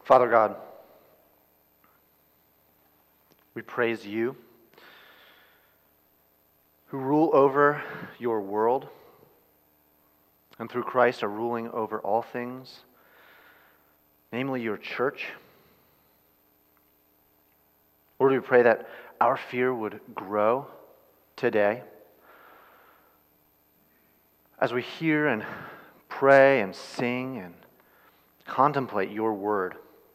Father God, we praise you who rule over your world and through Christ are ruling over all things, namely your church. Lord, we pray that our fear would grow today as we hear and pray and sing and contemplate your word.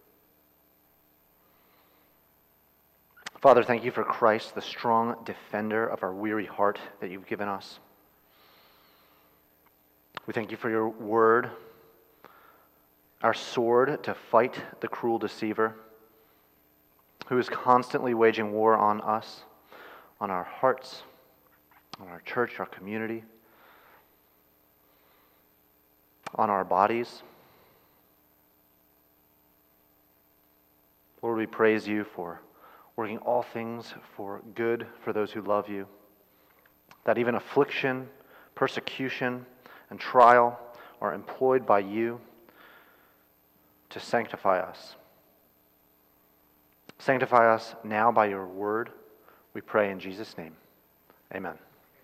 Father, thank you for Christ, the strong defender of our weary heart that you've given us. We thank you for your word, our sword to fight the cruel deceiver who is constantly waging war on us, on our hearts, on our church, our community, on our bodies. Lord, we praise you for working all things for good for those who love you, that even affliction, persecution, and trial are employed by you to sanctify us. Sanctify us now by your word, we pray in Jesus' name. Amen.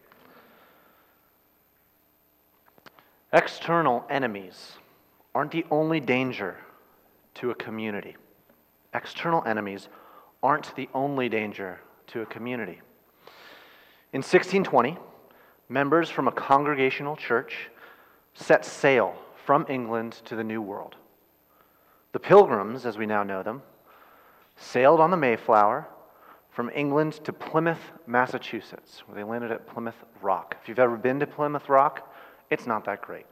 External enemies aren't the only danger to a community. External enemies aren't the only danger to a community. In 1620, members from a congregational church set sail from England to the New World. The Pilgrims, as we now know them, sailed on the Mayflower from England to Plymouth, Massachusetts, where they landed at Plymouth Rock. If you've ever been to Plymouth Rock, it's not that great.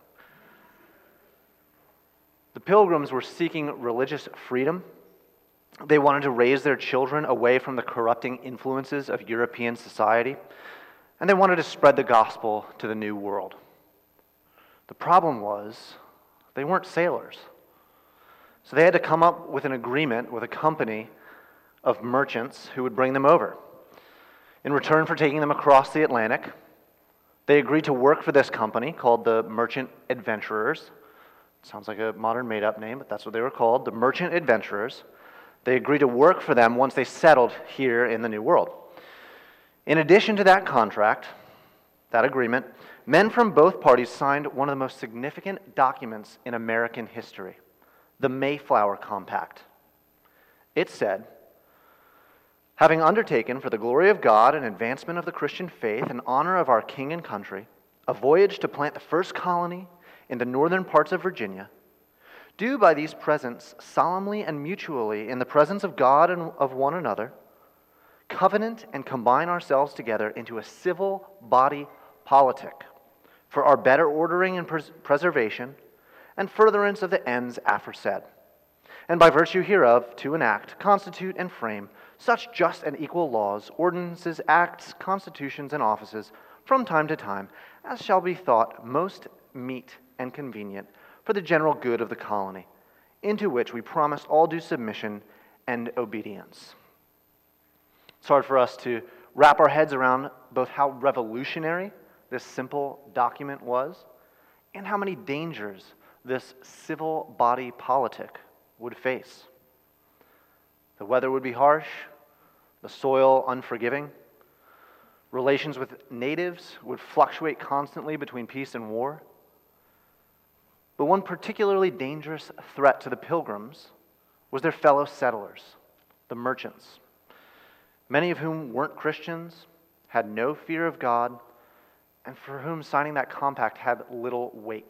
The Pilgrims were seeking religious freedom. They wanted to raise their children away from the corrupting influences of European society, and they wanted to spread the gospel to the New World. The problem was they weren't sailors. So they had to come up with an agreement with a company of merchants who would bring them over. In return for taking them across the Atlantic, they agreed to work for this company called the Merchant Adventurers. Sounds like a modern made-up name, but that's what they were called, the Merchant Adventurers. They agreed to work for them once they settled here in the New World. In addition to that contract, that agreement, men from both parties signed one of the most significant documents in American history, the Mayflower Compact. It said, "Having undertaken for the glory of God and advancement of the Christian faith in honor of our king and country, a voyage to plant the first colony in the northern parts of Virginia, do by these presents solemnly and mutually in the presence of God and of one another, covenant and combine ourselves together into a civil body politic for our better ordering and preservation and furtherance of the ends aforesaid, and by virtue hereof to enact, constitute, and frame such just and equal laws, ordinances, acts, constitutions, and offices from time to time as shall be thought most meet and convenient for the general good of the colony, into which we promised all due submission and obedience." It's hard for us to wrap our heads around both how revolutionary this simple document was and how many dangers this civil body politic would face. The weather would be harsh, the soil unforgiving, relations with natives would fluctuate constantly between peace and war. But one particularly dangerous threat to the Pilgrims was their fellow settlers, the merchants, many of whom weren't Christians, had no fear of God, and for whom signing that compact had little weight.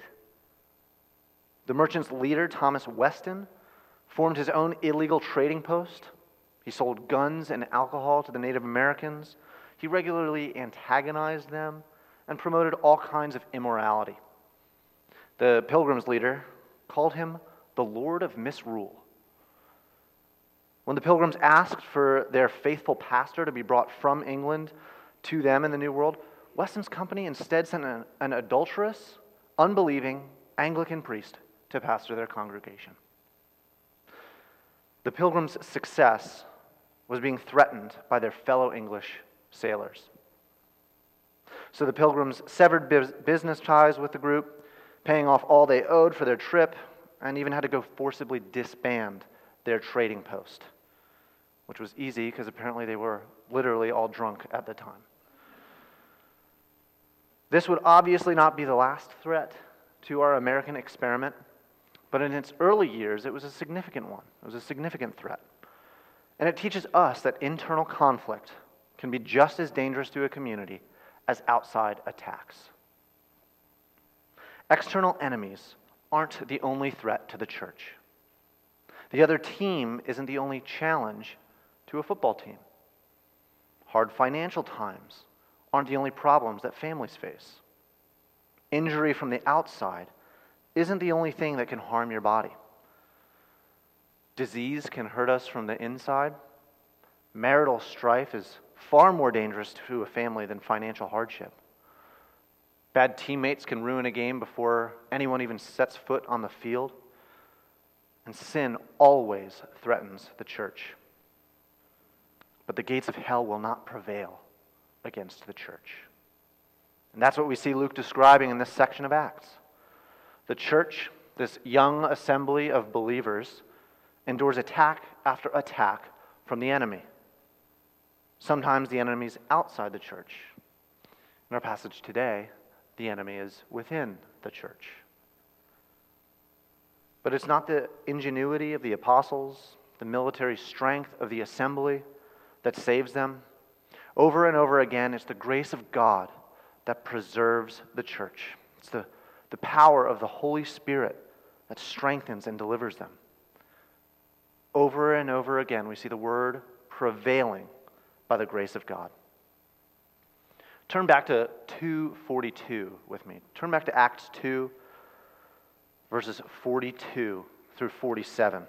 The merchants' leader, Thomas Weston, formed his own illegal trading post. He sold guns and alcohol to the Native Americans. He regularly antagonized them and promoted all kinds of immorality. The Pilgrims' leader called him the Lord of Misrule. When the Pilgrims asked for their faithful pastor to be brought from England to them in the New World, Weston's company instead sent an adulterous, unbelieving Anglican priest to pastor their congregation. The Pilgrims' success was being threatened by their fellow English sailors. So the Pilgrims severed business ties with the group, paying off all they owed for their trip, and even had to go forcibly disband their trading post, which was easy because apparently they were literally all drunk at the time. This would obviously not be the last threat to our American experiment, but in its early years, it was a significant one. It was a significant threat. And it teaches us that internal conflict can be just as dangerous to a community as outside attacks. External enemies aren't the only threat to the church. The other team isn't the only challenge to a football team. Hard financial times aren't the only problems that families face. Injury from the outside isn't the only thing that can harm your body. Disease can hurt us from the inside. Marital strife is far more dangerous to a family than financial hardship. Bad teammates can ruin a game before anyone even sets foot on the field. And sin always threatens the church. But the gates of hell will not prevail against the church. And that's what we see Luke describing in this section of Acts. The church, this young assembly of believers, endures attack after attack from the enemy. Sometimes the enemy is outside the church. In our passage today, the enemy is within the church. But it's not the ingenuity of the apostles, the military strength of the assembly that saves them. Over and over again, it's the grace of God that preserves the church. It's the power of the Holy Spirit that strengthens and delivers them. Over and over again, we see the word prevailing by the grace of God. Turn back to 2:42 with me. Turn back to Acts 2, verses 42 through 47.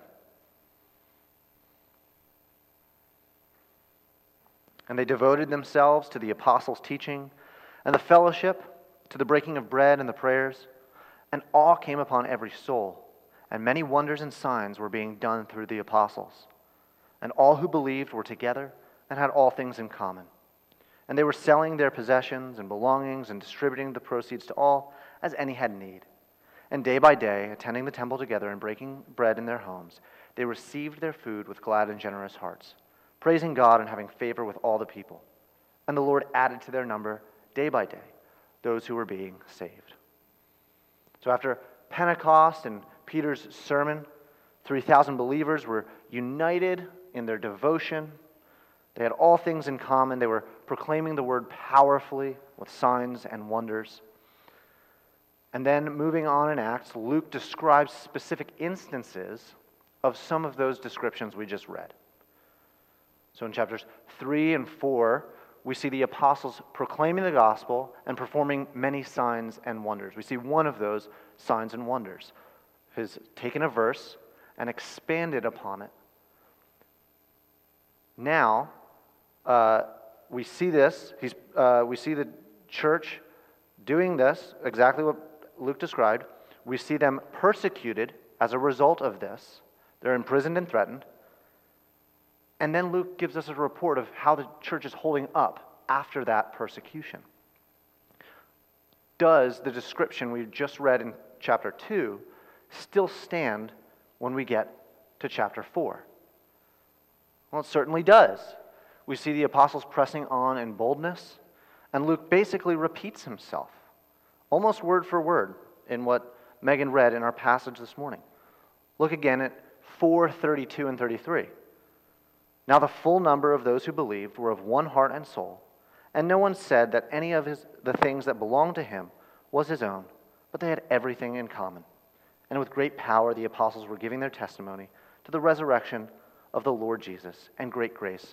And they devoted themselves to the apostles' teaching and the fellowship, to the breaking of bread and the prayers. And awe came upon every soul, and many wonders and signs were being done through the apostles. And all who believed were together and had all things in common. And they were selling their possessions and belongings and distributing the proceeds to all as any had need. And day by day, attending the temple together and breaking bread in their homes, they received their food with glad and generous hearts, praising God and having favor with all the people. And the Lord added to their number day by day those who were being saved. So after Pentecost and Peter's sermon, 3,000 believers were united in their devotion. They had all things in common. They were proclaiming the word powerfully with signs and wonders. And then moving on in Acts, Luke describes specific instances of some of those descriptions we just read. So in chapters 3 and 4, we see the apostles proclaiming the gospel and performing many signs and wonders. We see one of those signs and wonders. He's taken a verse and expanded upon it. Now, we see this. We see the church doing this, exactly what Luke described. We see them persecuted as a result of this. They're imprisoned and threatened. And then Luke gives us a report of how the church is holding up after that persecution. Does the description we just read in chapter 2 still stand when we get to chapter 4? Well, it certainly does. We see the apostles pressing on in boldness, and Luke basically repeats himself, almost word for word, in what Megan read in our passage this morning. Look again at 4:32 and 33. Now the full number of those who believed were of one heart and soul, and no one said that any of the things that belonged to him was his own, but they had everything in common. And with great power the apostles were giving their testimony to the resurrection of the Lord Jesus, and great grace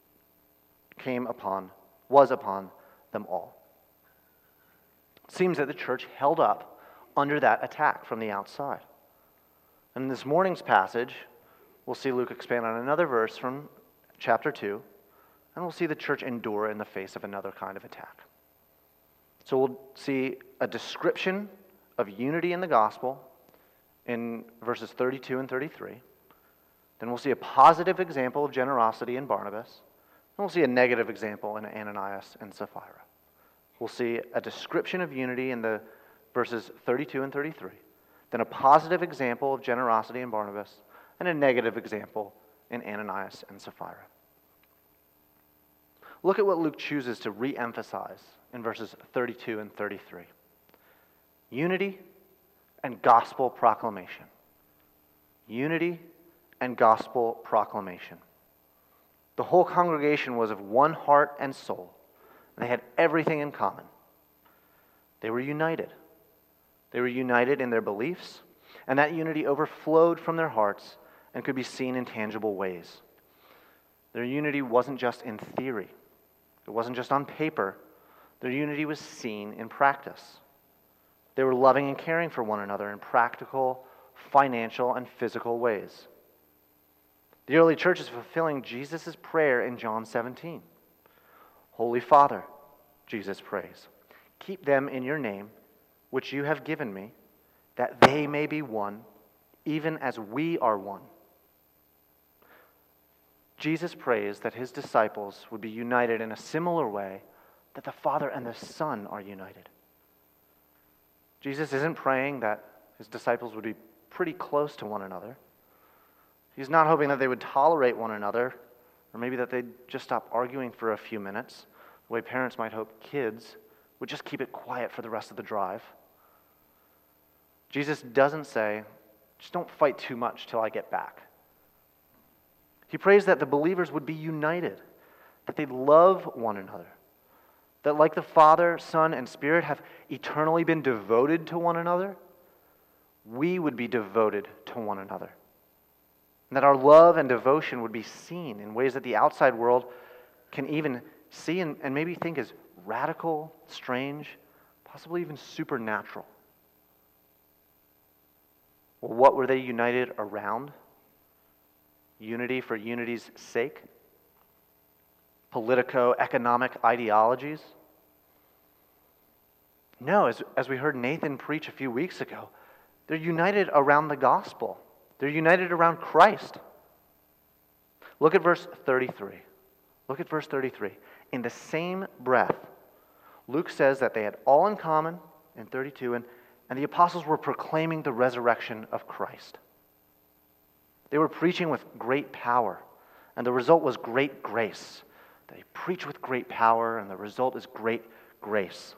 was upon them all. It seems that the church held up under that attack from the outside. And in this morning's passage, we'll see Luke expand on another verse from chapter 2, and we'll see the church endure in the face of another kind of attack. So we'll see a description of unity in the gospel in verses 32 and 33. Then we'll see a positive example of generosity in Barnabas, and we'll see a negative example in Ananias and Sapphira. We'll see a description of unity in the verses 32 and 33, then a positive example of generosity in Barnabas, and a negative example in Ananias and Sapphira. Look at what Luke chooses to re-emphasize in verses 32 and 33. Unity and gospel proclamation. Unity and gospel proclamation. The whole congregation was of one heart and soul, and they had everything in common. They were united. They were united in their beliefs, and that unity overflowed from their hearts and could be seen in tangible ways. Their unity wasn't just in theory. It wasn't just on paper. Their unity was seen in practice. They were loving and caring for one another in practical, financial, and physical ways. The early church is fulfilling Jesus' prayer in John 17. Holy Father, Jesus prays, keep them in your name, which you have given me, that they may be one, even as we are one. Jesus prays that his disciples would be united in a similar way that the Father and the Son are united. Jesus isn't praying that his disciples would be pretty close to one another. He's not hoping that they would tolerate one another, or maybe that they'd just stop arguing for a few minutes, the way parents might hope kids would just keep it quiet for the rest of the drive. Jesus doesn't say, just don't fight too much till I get back. He prays that the believers would be united, that they'd love one another, that like the Father, Son, and Spirit have eternally been devoted to one another, we would be devoted to one another. And that our love and devotion would be seen in ways that the outside world can even see and maybe think is radical, strange, possibly even supernatural. Well, what were they united around? Unity for unity's sake? Politico-economic ideologies? No, as we heard Nathan preach a few weeks ago, they're united around the gospel. They're united around Christ. Look at verse 33. Look at verse 33. In the same breath, Luke says that they had all in common in 32, and the apostles were proclaiming the resurrection of Christ. They were preaching with great power, and the result was great grace. They preach with great power, and the result is great grace.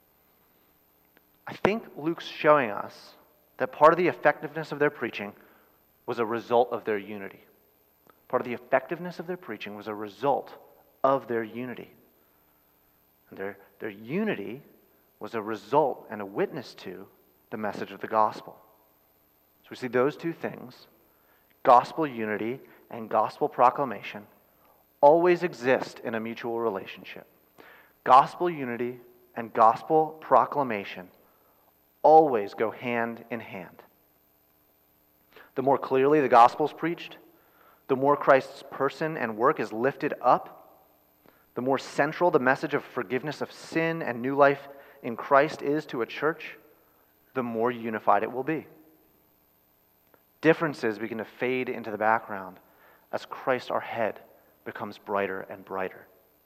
I think Luke's showing us that part of the effectiveness of their preaching was a result of their unity. Part of the effectiveness of their preaching was a result of their unity. And their unity was a result and a witness to the message of the gospel. So we see those two things, gospel unity and gospel proclamation, always exist in a mutual relationship. Gospel unity and gospel proclamation always go hand in hand. The more clearly the gospel is preached, the more Christ's person and work is lifted up, the more central the message of forgiveness of sin and new life in Christ is to a church, the more unified it will be. Differences begin to fade into the background as Christ, our head, becomes brighter and brighter.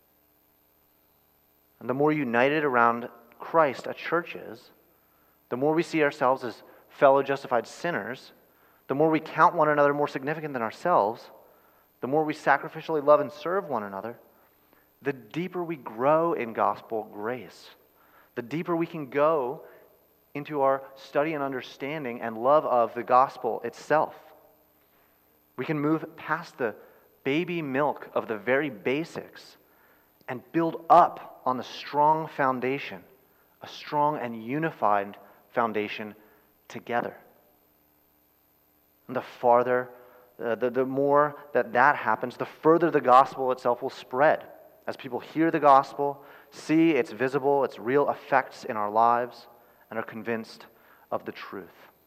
And the more united around Christ a church is, the more we see ourselves as fellow justified sinners, the more we count one another more significant than ourselves, the more we sacrificially love and serve one another, the deeper we grow in gospel grace, the deeper we can go into our study and understanding and love of the gospel itself. We can move past the baby milk of the very basics and build up on the strong foundation, a strong and unified foundation together. And the farther, the more that happens, the further the gospel itself will spread. As people hear the gospel, see its visible, its real effects in our lives, and are convinced of the truth.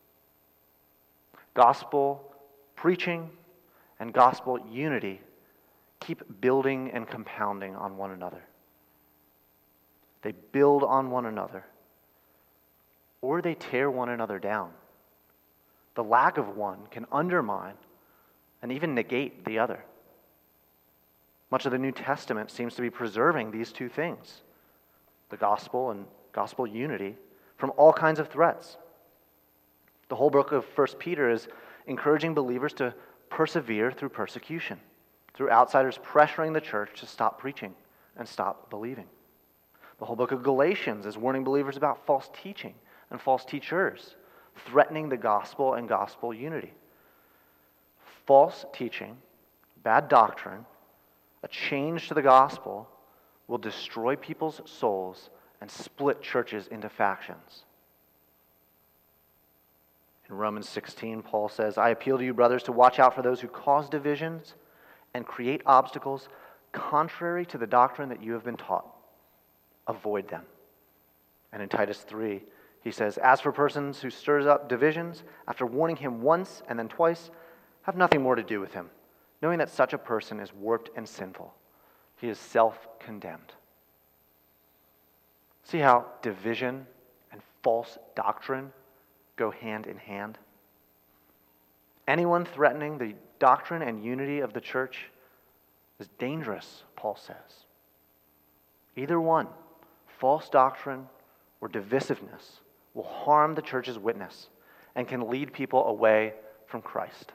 Gospel preaching and gospel unity keep building and compounding on one another. They build on one another, or they tear one another down. The lack of one can undermine and even negate the other. Much of the New Testament seems to be preserving these two things, the gospel and gospel unity, from all kinds of threats. The whole book of 1 Peter is encouraging believers to persevere through persecution, through outsiders pressuring the church to stop preaching and stop believing. The whole book of Galatians is warning believers about false teaching and false teachers, threatening the gospel and gospel unity. False teaching, bad doctrine, a change to the gospel will destroy people's souls and split churches into factions. In Romans 16, Paul says, I appeal to you, brothers, to watch out for those who cause divisions and create obstacles contrary to the doctrine that you have been taught. Avoid them. And in Titus 3, he says, as for persons who stirs up divisions, after warning him once and then twice, have nothing more to do with him, knowing that such a person is warped and sinful. He is self-condemned. See how division and false doctrine go hand in hand? Anyone threatening the doctrine and unity of the church is dangerous, Paul says. Either one, false doctrine or divisiveness, will harm the church's witness and can lead people away from Christ.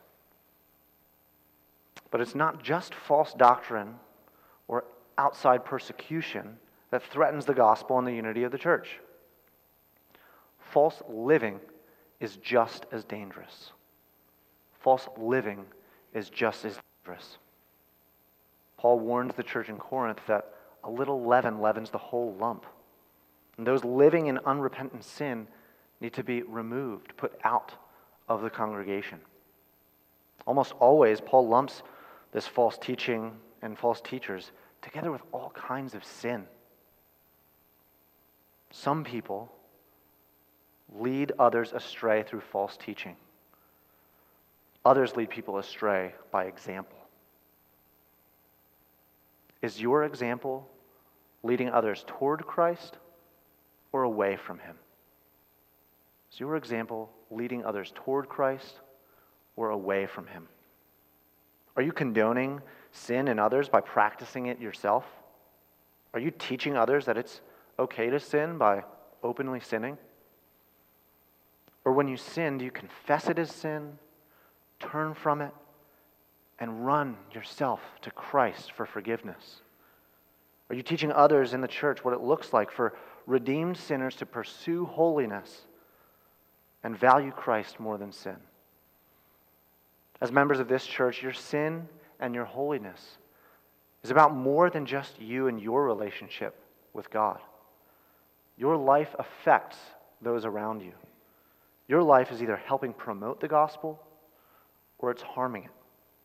But it's not just false doctrine or outside persecution that threatens the gospel and the unity of the church. False living is just as dangerous. False living is just as dangerous. Paul warns the church in Corinth that a little leaven leavens the whole lump. And those living in unrepentant sin need to be removed, put out of the congregation. Almost always, Paul lumps this false teaching and false teachers together with all kinds of sin. Some people lead others astray through false teaching. Others lead people astray by example. Is your example leading others toward Christ or away from him? Is your example leading others toward Christ or away from him? Are you condoning sin in others by practicing it yourself? Are you teaching others that it's okay to sin by openly sinning? Or when you sin, do you confess it as sin, turn from it, and run yourself to Christ for forgiveness? Are you teaching others in the church what it looks like for redeemed sinners to pursue holiness and value Christ more than sin? As members of this church, your sin and your holiness is about more than just you and your relationship with God. Your life affects those around you. Your life is either helping promote the gospel or it's harming it.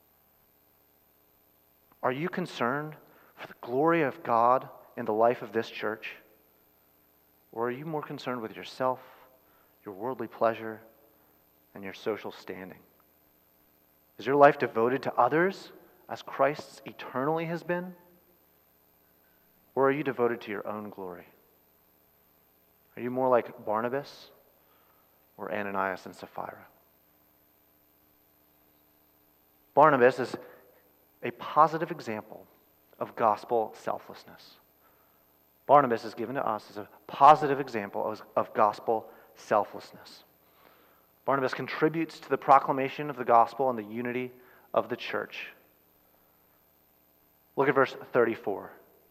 Are you concerned for the glory of God in the life of this church? Or are you more concerned with yourself, your worldly pleasure, and your social standing? Is your life devoted to others as Christ's eternally has been? Or are you devoted to your own glory? Are you more like Barnabas or Ananias and Sapphira? Barnabas is a positive example of gospel selflessness. Barnabas is given to us as a positive example of gospel selflessness. Barnabas contributes to the proclamation of the gospel and the unity of the church. Look at verse 34.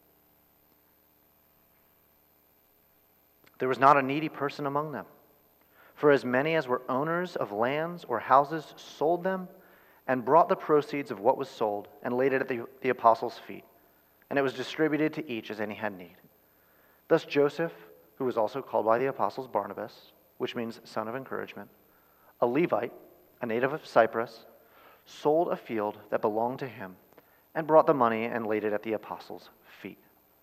There was not a needy person among them, for as many as were owners of lands or houses sold them and brought the proceeds of what was sold and laid it at the apostles' feet, and it was distributed to each as any had need. Thus Joseph, who was also called by the apostles Barnabas, which means son of encouragement, a Levite, a native of Cyprus, sold a field that belonged to him and brought the money and laid it at the apostles' feet.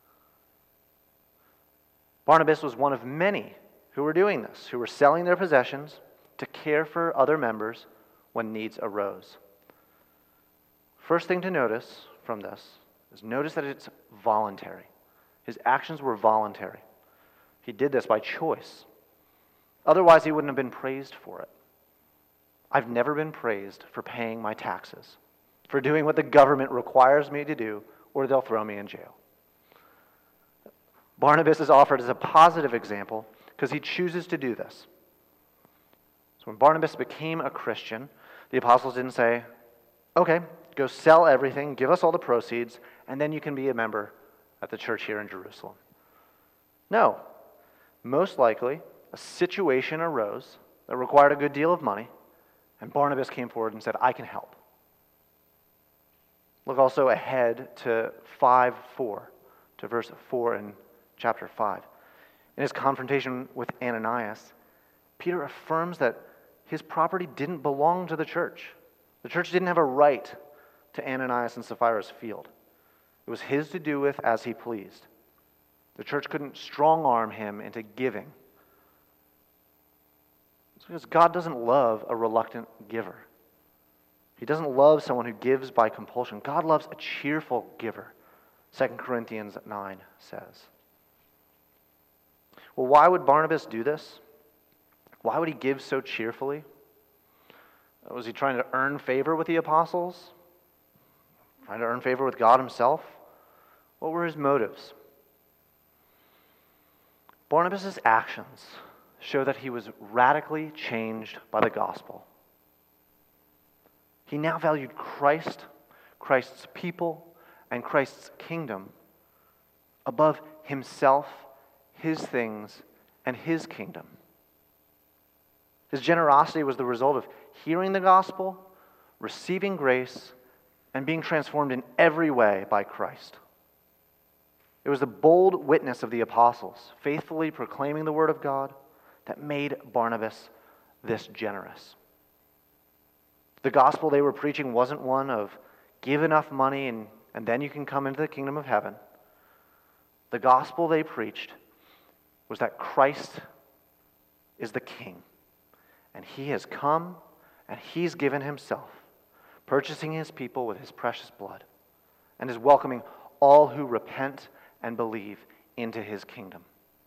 Barnabas was one of many who were doing this, who were selling their possessions to care for other members when needs arose. First thing to notice from this is notice that it's voluntary. His actions were voluntary. He did this by choice. Otherwise, he wouldn't have been praised for it. I've never been praised for paying my taxes, for doing what the government requires me to do, or they'll throw me in jail. Barnabas is offered as a positive example because he chooses to do this. So when Barnabas became a Christian, the apostles didn't say, okay, go sell everything, give us all the proceeds, and then you can be a member at the church here in Jerusalem. No. Most likely, a situation arose that required a good deal of money, and Barnabas came forward and said, I can help. Look also ahead to 5:4, to verse 4 in chapter 5. In his confrontation with Ananias, Peter affirms that his property didn't belong to the church. The church didn't have a right to Ananias and Sapphira's field. It was his to do with as he pleased. The church couldn't strong-arm him into giving. It's because God doesn't love a reluctant giver. He doesn't love someone who gives by compulsion. God loves a cheerful giver, 2 Corinthians 9 says. Well, why would Barnabas do this? Why would he give so cheerfully? Was he trying to earn favor with the apostles? Trying to earn favor with God himself? What were his motives? Barnabas' actions show that he was radically changed by the gospel. He now valued Christ, Christ's people, and Christ's kingdom above himself, his things, and his kingdom. His generosity was the result of hearing the gospel, receiving grace, and being transformed in every way by Christ. It was the bold witness of the apostles, faithfully proclaiming the word of God, that made Barnabas this generous. The gospel they were preaching wasn't one of give enough money and then you can come into the kingdom of heaven. The gospel they preached was that Christ is the king. And he has come and he's given himself, purchasing his people with his precious blood, and is welcoming all who repent and believe into his kingdom.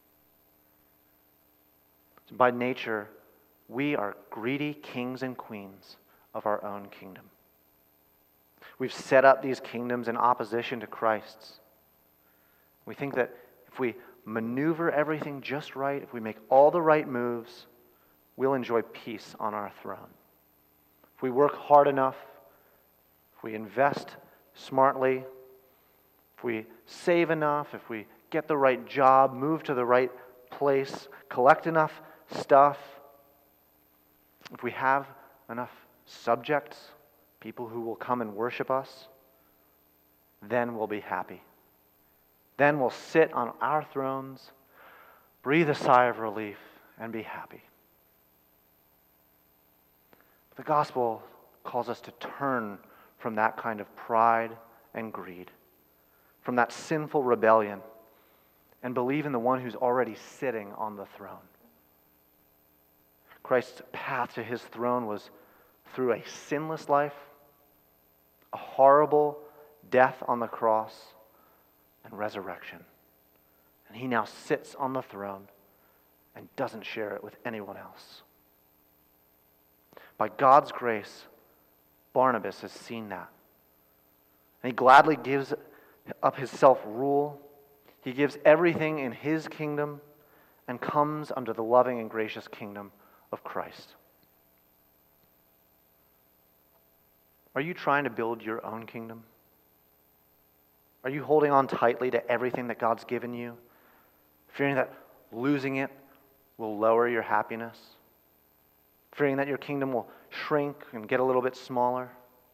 By nature, we are greedy kings and queens of our own kingdom. We've set up these kingdoms in opposition to Christ's. We think that if we maneuver everything just right, if we make all the right moves, we'll enjoy peace on our throne. If we work hard enough, if we invest smartly, if we save enough, if we get the right job, move to the right place, collect enough stuff, if we have enough subjects, people who will come and worship us, then we'll be happy. Then we'll sit on our thrones, breathe a sigh of relief, and be happy. The gospel calls us to turn from that kind of pride and greed, from that sinful rebellion, and believe in the one who's already sitting on the throne. Christ's path to his throne was through a sinless life, a horrible death on the cross, and resurrection. And he now sits on the throne and doesn't share it with anyone else. By God's grace, Barnabas has seen that. And he gladly gives up his self-rule. He gives everything in his kingdom and comes under the loving and gracious kingdom of Christ. Are you trying to build your own kingdom? Are you holding on tightly to everything that God's given you, fearing that losing it will lower your happiness? Fearing that your kingdom will shrink and get a little bit smaller?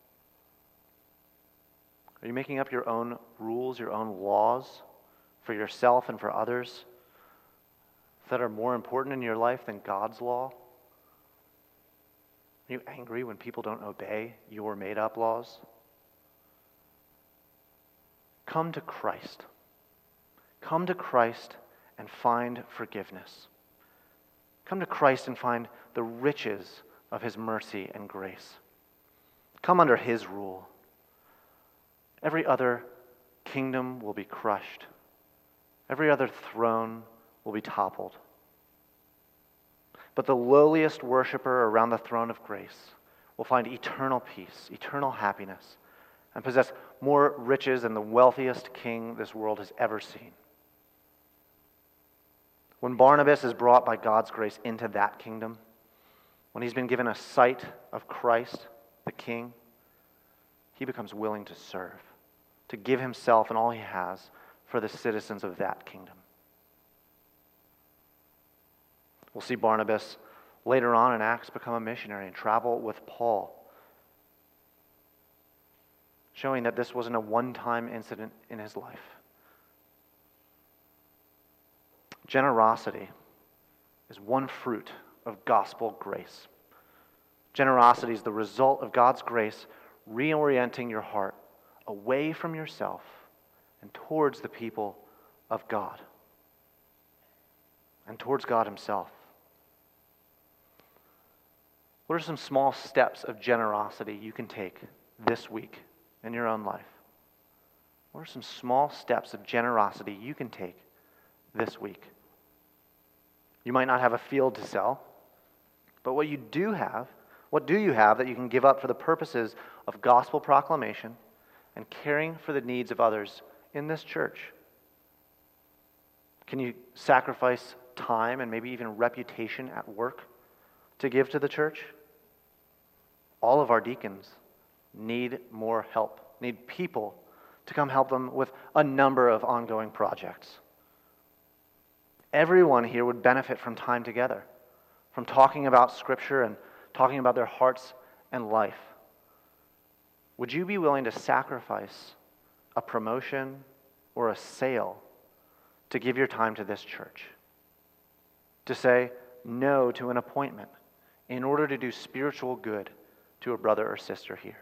Are you making up your own rules, your own laws for yourself and for others that are more important in your life than God's law? Are you angry when people don't obey your made-up laws? Come to Christ. Come to Christ and find forgiveness. Come to Christ and find the riches of his mercy and grace. Come under his rule. Every other kingdom will be crushed. Every other throne will be toppled. But the lowliest worshiper around the throne of grace will find eternal peace, eternal happiness, and possess more riches than the wealthiest king this world has ever seen. When Barnabas is brought by God's grace into that kingdom, when he's been given a sight of Christ, the King, he becomes willing to serve, to give himself and all he has for the citizens of that kingdom. We'll see Barnabas later on in Acts become a missionary and travel with Paul, showing that this wasn't a one-time incident in his life. Generosity is one fruit of gospel grace. Generosity is the result of God's grace reorienting your heart away from yourself and towards the people of God and towards God himself. What are some small steps of generosity you can take this week in your own life? What are some small steps of generosity you can take this week? You might not have a field to sell, but what do you have that you can give up for the purposes of gospel proclamation and caring for the needs of others in this church? Can you sacrifice time and maybe even reputation at work to give to the church? All of our deacons need more help, need people to come help them with a number of ongoing projects. Everyone here would benefit from time together, from talking about Scripture and talking about their hearts and life. Would you be willing to sacrifice a promotion or a sale to give your time to this church? To say no to an appointment in order to do spiritual good to a brother or sister here?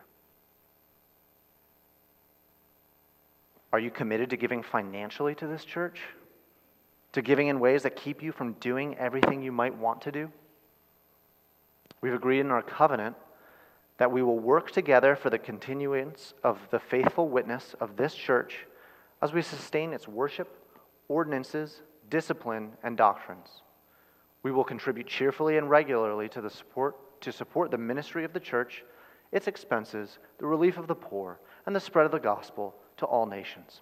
Are you committed to giving financially to this church? To giving in ways that keep you from doing everything you might want to do? We've agreed in our covenant that we will work together for the continuance of the faithful witness of this church as we sustain its worship, ordinances, discipline, and doctrines. We will contribute cheerfully and regularly to support the ministry of the church, its expenses, the relief of the poor, and the spread of the gospel to all nations.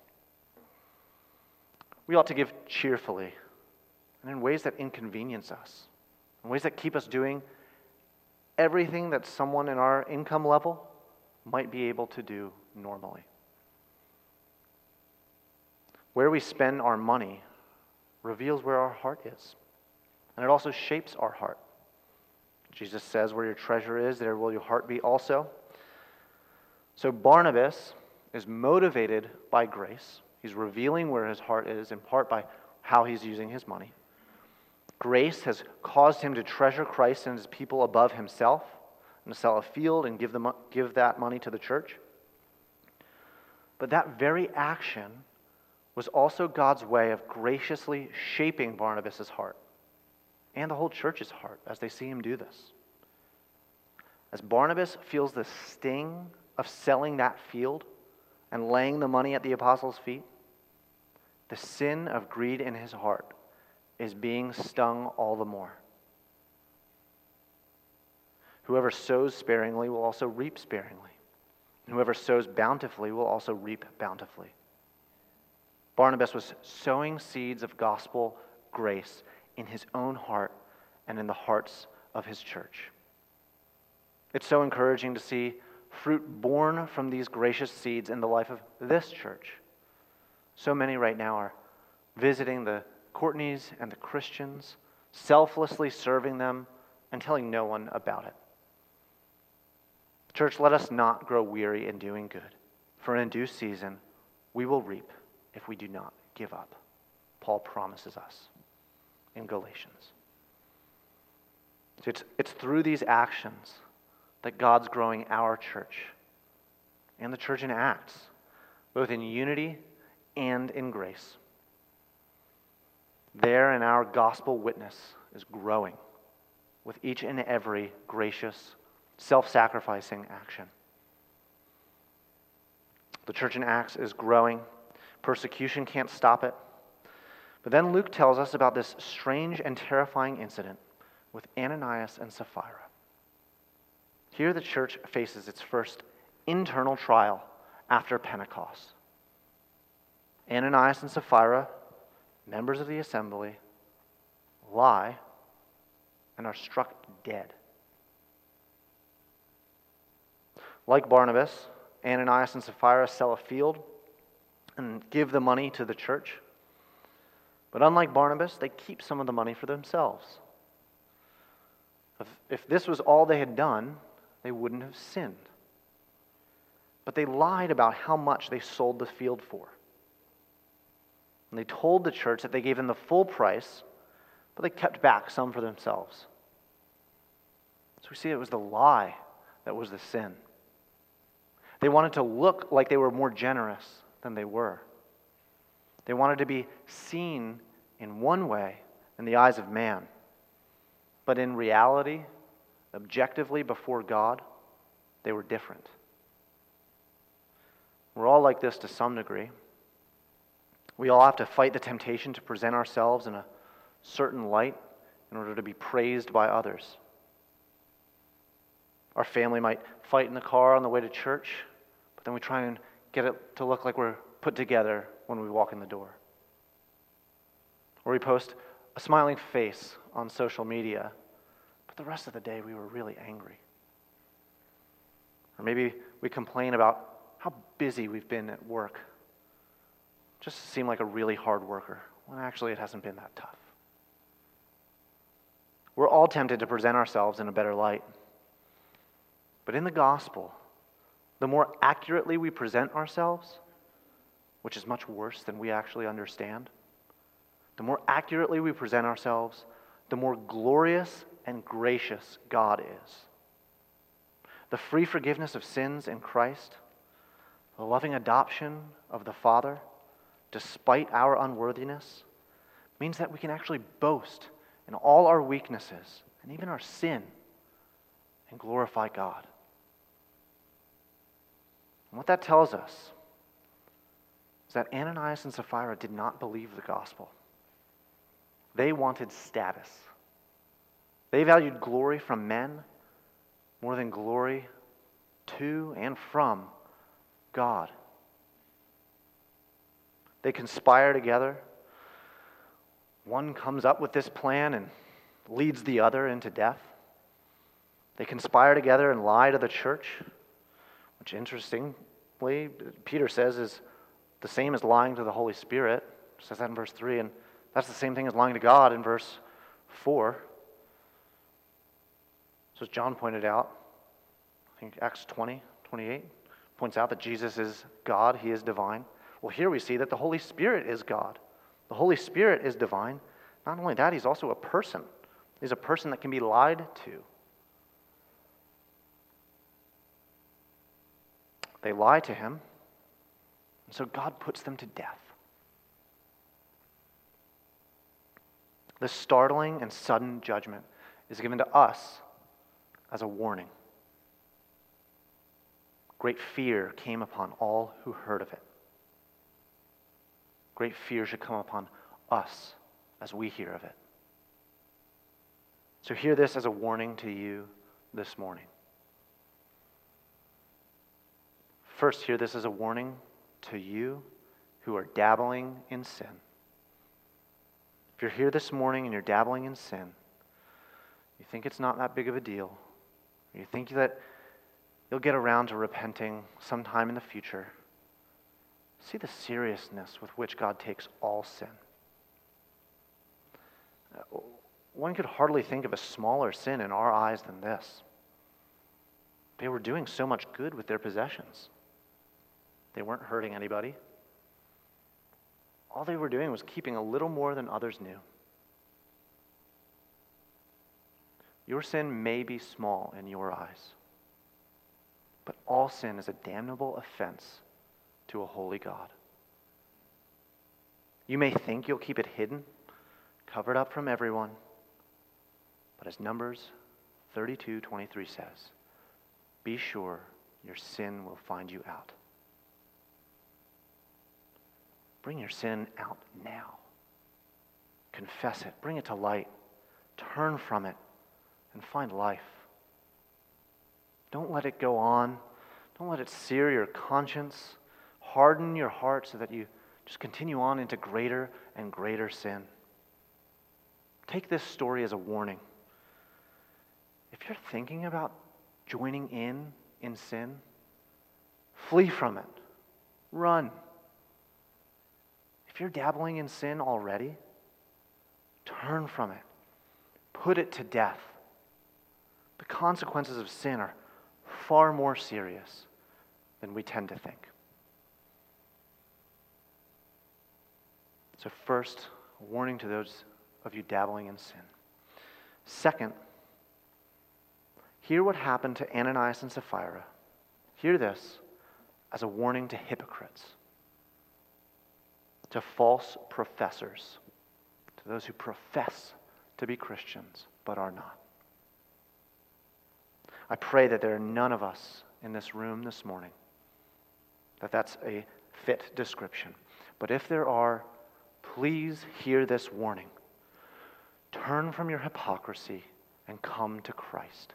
We ought to give cheerfully and in ways that inconvenience us, in ways that keep us doing everything that someone in our income level might be able to do normally. Where we spend our money reveals where our heart is, and it also shapes our heart. Jesus says, where your treasure is, there will your heart be also. So Barnabas is motivated by grace. He's revealing where his heart is, in part by how he's using his money. Grace has caused him to treasure Christ and his people above himself, and to sell a field and give that money to the church. But that very action was also God's way of graciously shaping Barnabas' heart and the whole church's heart as they see him do this. As Barnabas feels the sting of selling that field and laying the money at the apostles' feet, the sin of greed in his heart is being stung all the more. Whoever sows sparingly will also reap sparingly, and whoever sows bountifully will also reap bountifully. Barnabas was sowing seeds of gospel grace in his own heart and in the hearts of his church. It's so encouraging to see fruit born from these gracious seeds in the life of this church. So many right now are visiting the Courtneys and the Christians, selflessly serving them and telling no one about it. Church, let us not grow weary in doing good, for in due season we will reap if we do not give up. Paul promises us in Galatians. It's through these actions that God's growing our church and the church in Acts, both in unity and in grace. There in our gospel witness is growing with each and every gracious, self-sacrificing action. The church in Acts is growing. Persecution can't stop it. But then Luke tells us about this strange and terrifying incident with Ananias and Sapphira. Here the church faces its first internal trial after Pentecost. Ananias and Sapphira, members of the assembly, lie and are struck dead. Like Barnabas, Ananias and Sapphira sell a field and give the money to the church. But unlike Barnabas, they keep some of the money for themselves. If this was all they had done, they wouldn't have sinned. But they lied about how much they sold the field for. And they told the church that they gave them the full price, but they kept back some for themselves. So we see it was the lie that was the sin. They wanted to look like they were more generous than they were. They wanted to be seen in one way in the eyes of man, but in reality, objectively before God, they were different. We're all like this to some degree. We all have to fight the temptation to present ourselves in a certain light in order to be praised by others. Our family might fight in the car on the way to church, but then we try and get it to look like we're put together when we walk in the door. Or we post a smiling face on social media, but the rest of the day we were really angry. Or maybe we complain about how busy we've been at work. Just seem like a really hard worker, when actually it hasn't been that tough. We're all tempted to present ourselves in a better light. But in the gospel, the more accurately we present ourselves, which is much worse than we actually understand, the more accurately we present ourselves, the more glorious and gracious God is. The free forgiveness of sins in Christ, the loving adoption of the Father, despite our unworthiness, means that we can actually boast in all our weaknesses and even our sin and glorify God. And what that tells us is that Ananias and Sapphira did not believe the gospel. They wanted status. They valued glory from men more than glory to and from God. They conspire together. One comes up with this plan and leads the other into death. They conspire together and lie to the church, which interestingly, Peter says is the same as lying to the Holy Spirit. He says that in verse 3, and that's the same thing as lying to God in verse 4. So as John pointed out, I think Acts 20:28 points out that Jesus is God, he is divine. Well, here we see that the Holy Spirit is God. The Holy Spirit is divine. Not only that, he's also a person. He's a person that can be lied to. They lie to him, and so God puts them to death. This startling and sudden judgment is given to us as a warning. Great fear came upon all who heard of it. Great fear should come upon us as we hear of it. So hear this as a warning to you this morning. First, hear this as a warning to you who are dabbling in sin. If you're here this morning and you're dabbling in sin, you think it's not that big of a deal, you think that you'll get around to repenting sometime in the future, see the seriousness with which God takes all sin. One could hardly think of a smaller sin in our eyes than this. They were doing so much good with their possessions. They weren't hurting anybody. All they were doing was keeping a little more than others knew. Your sin may be small in your eyes, but all sin is a damnable offense to a holy God. You may think you'll keep it hidden, covered up from everyone, but as Numbers 32:23 says, be sure your sin will find you out. Bring your sin out now. Confess it. Bring it to light. Turn from it and find life. Don't let it go on. Don't let it sear your conscience. Harden your heart so that you just continue on into greater and greater sin. Take this story as a warning. If you're thinking about joining in sin, Flee from it. Run. If you're dabbling in sin already, turn from it. Put it to death. The consequences of sin are far more serious than we tend to think. So first, a warning to those of you dabbling in sin. Second, hear what happened to Ananias and Sapphira. Hear this as a warning to hypocrites, to false professors, to those who profess to be Christians but are not. I pray that there are none of us in this room this morning that's a fit description. But if there are, please hear this warning. Turn from your hypocrisy and come to Christ.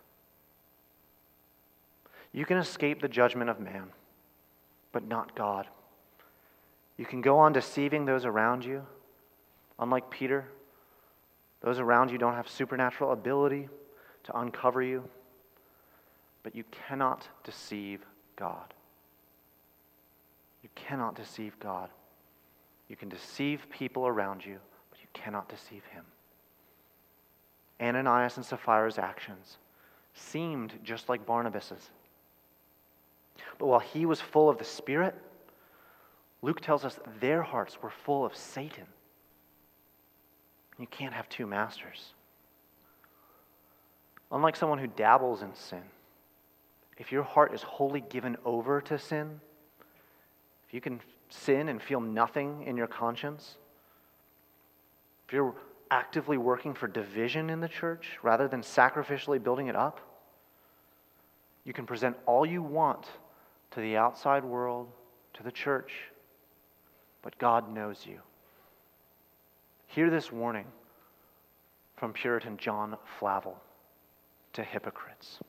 You can escape the judgment of man, but not God. You can go on deceiving those around you. Unlike Peter, those around you don't have supernatural ability to uncover you, but you cannot deceive God. You cannot deceive God. You can deceive people around you, but you cannot deceive him. Ananias and Sapphira's actions seemed just like Barnabas's. But while he was full of the Spirit, Luke tells us their hearts were full of Satan. You can't have two masters. Unlike someone who dabbles in sin, if your heart is wholly given over to sin, if you can sin and feel nothing in your conscience, if you're actively working for division in the church rather than sacrificially building it up, you can present all you want to the outside world, to the church, but God knows you. Hear this warning from Puritan John Flavel to hypocrites.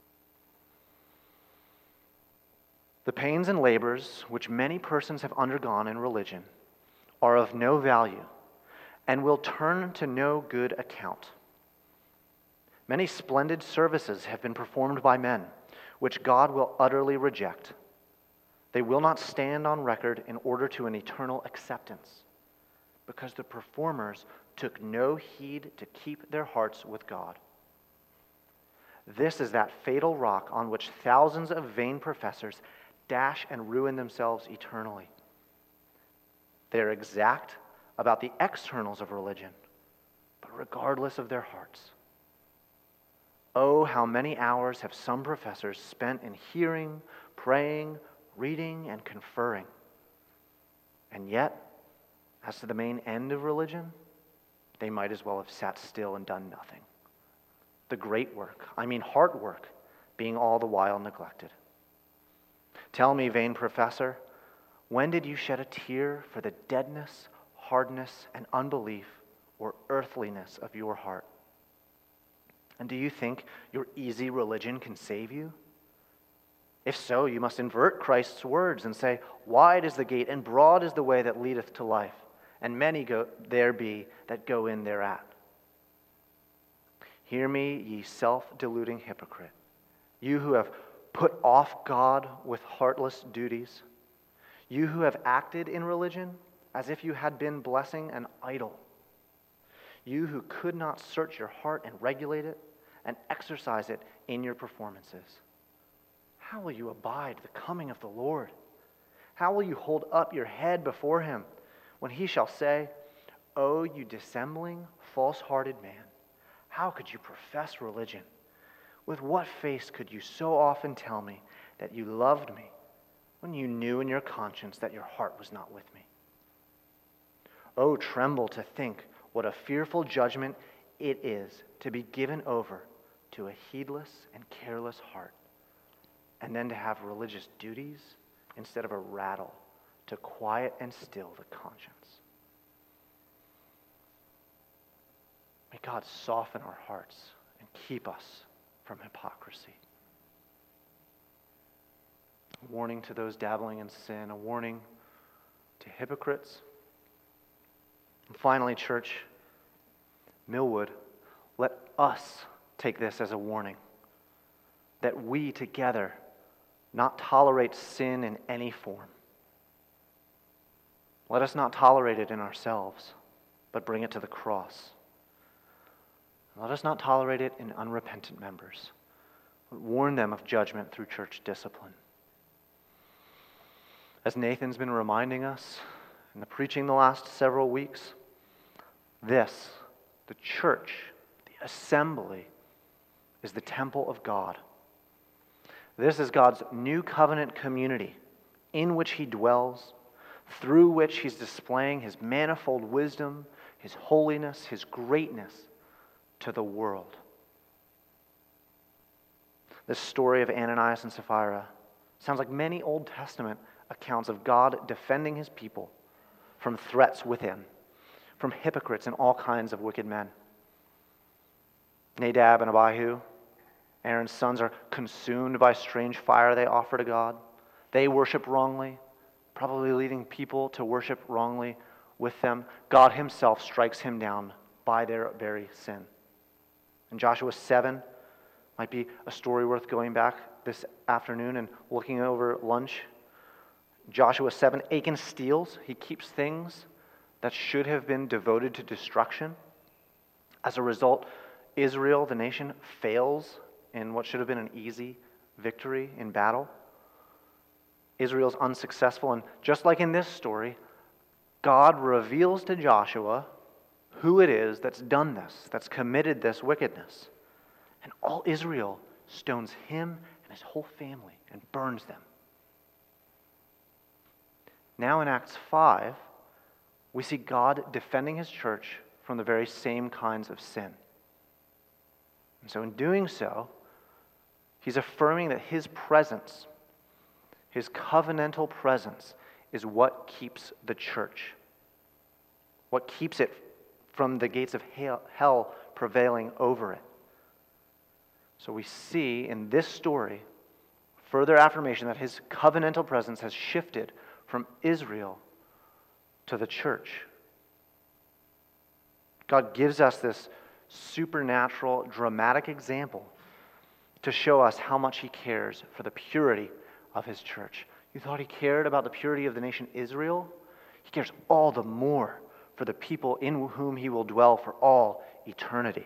The pains and labors which many persons have undergone in religion are of no value and will turn to no good account. Many splendid services have been performed by men, which God will utterly reject. They will not stand on record in order to an eternal acceptance, because the performers took no heed to keep their hearts with God. This is that fatal rock on which thousands of vain professors dash and ruin themselves eternally. They are exact about the externals of religion, but regardless of their hearts. Oh, how many hours have some professors spent in hearing, praying, reading, and conferring. And yet, as to the main end of religion, they might as well have sat still and done nothing. The great work, heart work, being all the while neglected. Tell me, vain professor, when did you shed a tear for the deadness, hardness, and unbelief or earthliness of your heart? And do you think your easy religion can save you? If so, you must invert Christ's words and say, wide is the gate and broad is the way that leadeth to life, and many there be that go in thereat. Hear me, ye self-deluding hypocrite, you who have put off God with heartless duties, you who have acted in religion as if you had been blessing an idol, you who could not search your heart and regulate it and exercise it in your performances. How will you abide the coming of the Lord? How will you hold up your head before him when he shall say, O you dissembling, false-hearted man, how could you profess religion? With what face could you so often tell me that you loved me when you knew in your conscience that your heart was not with me? Oh, tremble to think what a fearful judgment it is to be given over to a heedless and careless heart, and then to have religious duties instead of a rattle to quiet and still the conscience. May God soften our hearts and keep us from hypocrisy. A warning to those dabbling in sin, a warning to hypocrites. And finally, church, Millwood, let us take this as a warning that we together not tolerate sin in any form. Let us not tolerate it in ourselves, but bring it to the cross. Let us not tolerate it in unrepentant members, but warn them of judgment through church discipline. As Nathan's been reminding us in the preaching the last several weeks, this, the church, the assembly, is the temple of God. This is God's new covenant community in which He dwells, through which He's displaying His manifold wisdom, His holiness, His greatness to the world. This story of Ananias and Sapphira sounds like many Old Testament accounts of God defending His people from threats within, from hypocrites and all kinds of wicked men. Nadab and Abihu, Aaron's sons, are consumed by strange fire they offer to God. They worship wrongly, probably leading people to worship wrongly with them. God Himself strikes him down by their very sin. And Joshua 7 might be a story worth going back this afternoon and looking over lunch. Joshua 7, Achan steals. He keeps things that should have been devoted to destruction. As a result, Israel, the nation, fails in what should have been an easy victory in battle. Israel's unsuccessful, and just like in this story, God reveals to Joshua who it is that's done this, that's committed this wickedness. And all Israel stones him and his whole family and burns them. Now in Acts 5, we see God defending His church from the very same kinds of sin. And so in doing so, He's affirming that His presence, His covenantal presence, is what keeps the church, what keeps it from the gates of hell prevailing over it. So we see in this story further affirmation that His covenantal presence has shifted from Israel to the church. God gives us this supernatural, dramatic example to show us how much He cares for the purity of His church. You thought He cared about the purity of the nation Israel? He cares all the more for the people in whom He will dwell for all eternity.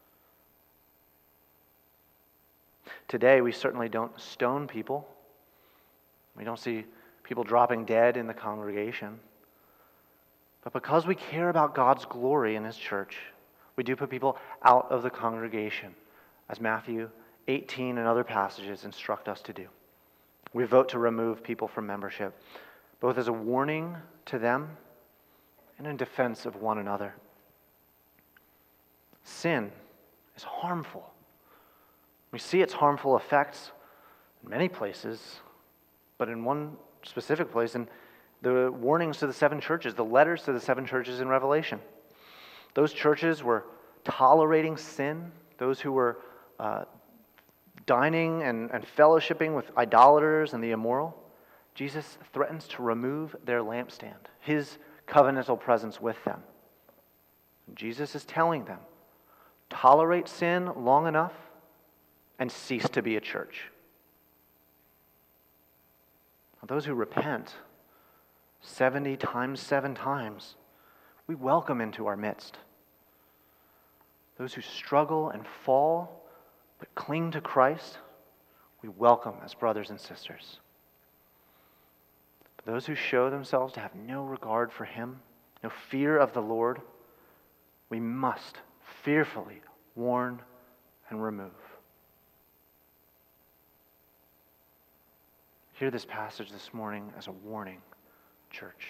Today, we certainly don't stone people. We don't see people dropping dead in the congregation. But because we care about God's glory in His church, we do put people out of the congregation, as Matthew 18 and other passages instruct us to do. We vote to remove people from membership, both as a warning to them and in defense of one another. Sin is harmful. We see its harmful effects in many places, but in one specific place, in the warnings to the 7 churches, the letters to the 7 churches in Revelation. Those churches were tolerating sin, those who were dining and fellowshipping with idolaters and the immoral. Jesus threatens to remove their lampstand, His covenantal presence with them. Jesus is telling them, tolerate sin long enough and cease to be a church. Now, those who repent 70 times 7 times, we welcome into our midst. Those who struggle and fall but cling to Christ, we welcome as brothers and sisters. But those who show themselves to have no regard for Him, no fear of the Lord, we must fearfully warn and remove. Hear this passage this morning as a warning, church.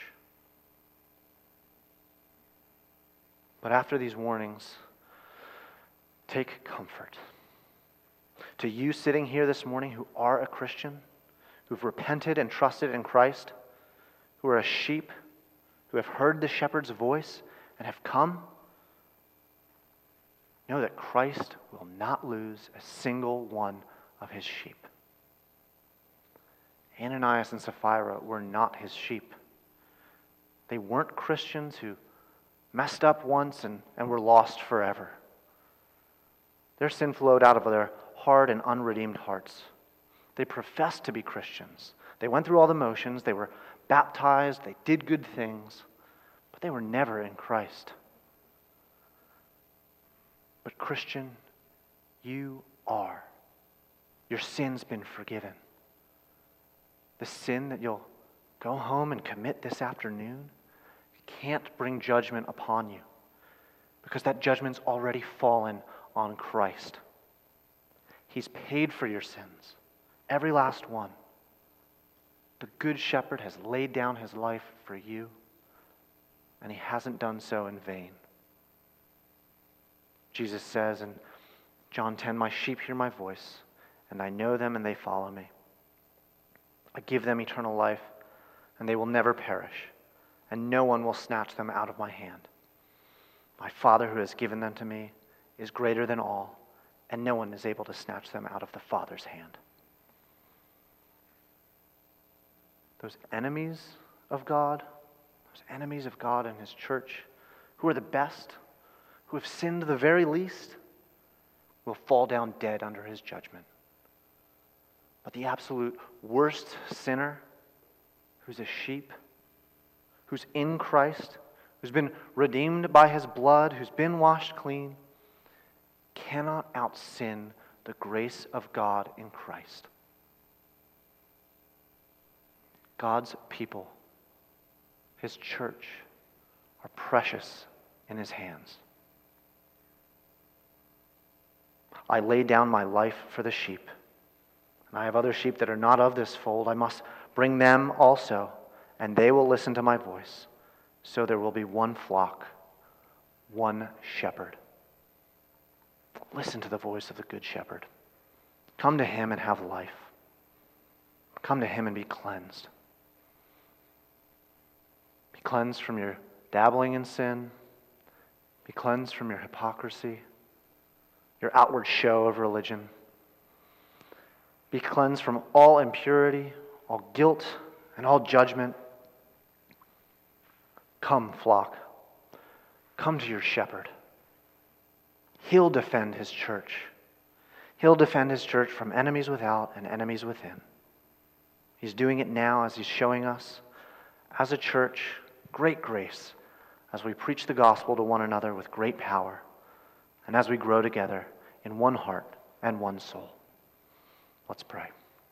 But after these warnings, take comfort. To you sitting here this morning who are a Christian, who've repented and trusted in Christ, who are a sheep, who have heard the shepherd's voice and have come, know that Christ will not lose a single one of His sheep. Ananias and Sapphira were not His sheep. They weren't Christians who messed up once and were lost forever. Their sin flowed out of their hard and unredeemed hearts. They professed to be Christians. They went through all the motions. They were baptized. They did good things. But they were never in Christ. But Christian, you are. Your sin's been forgiven. The sin that you'll go home and commit this afternoon can't bring judgment upon you because that judgment's already fallen on Christ. He's paid for your sins, every last one. The Good Shepherd has laid down his life for you, and he hasn't done so in vain. Jesus says in John 10, "My sheep hear my voice, and I know them and they follow me. I give them eternal life, and they will never perish, and no one will snatch them out of my hand. My Father who has given them to me is greater than all, and no one is able to snatch them out of the Father's hand." Those enemies of God and his church, who are the best, who have sinned the very least, will fall down dead under his judgment. But the absolute worst sinner, who's a sheep, who's in Christ, who's been redeemed by his blood, who's been washed clean, cannot out-sin the grace of God in Christ. God's people, his church, are precious in his hands. I lay down my life for the sheep, and I have other sheep that are not of this fold. I must bring them also, and they will listen to my voice. So there will be one flock, one shepherd. Listen to the voice of the Good Shepherd. Come to him and have life. Come to him and be cleansed. Be cleansed from your dabbling in sin. Be cleansed from your hypocrisy, your outward show of religion. Be cleansed from all impurity, all guilt, and all judgment. Come, flock. Come to your shepherd. He'll defend his church. He'll defend his church from enemies without and enemies within. He's doing it now as he's showing us, as a church, great grace, as we preach the gospel to one another with great power, and as we grow together in one heart and one soul. Let's pray.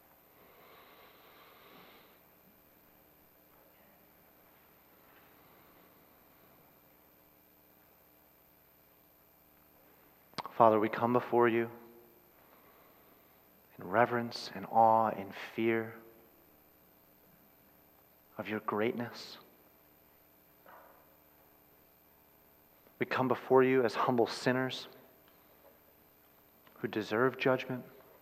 Father, we come before you in reverence and awe and fear of your greatness. We come before you as humble sinners who deserve judgment.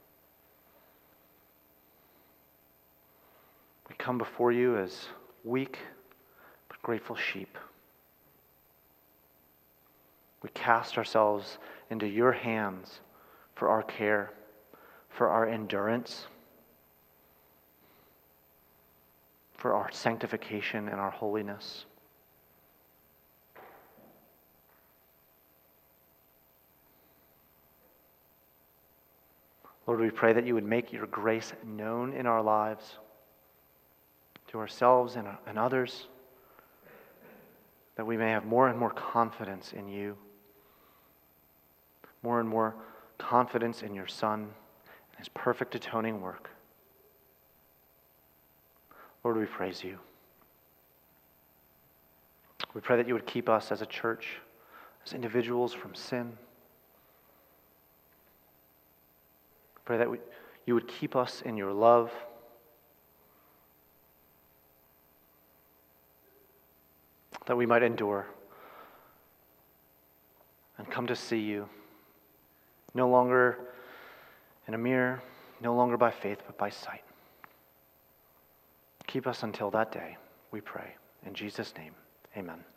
We come before you as weak but grateful sheep. We cast ourselves into your hands for our care, for our endurance, for our sanctification and our holiness. Lord, we pray that you would make your grace known in our lives, to ourselves and others, that we may have more and more confidence in you, more and more confidence in your Son and his perfect atoning work. Lord, we praise you. We pray that you would keep us as a church, as individuals from sin. Pray that you would keep us in your love. That we might endure and come to see you, no longer in a mirror, no longer by faith, but by sight. Keep us until that day, we pray. In Jesus' name, amen.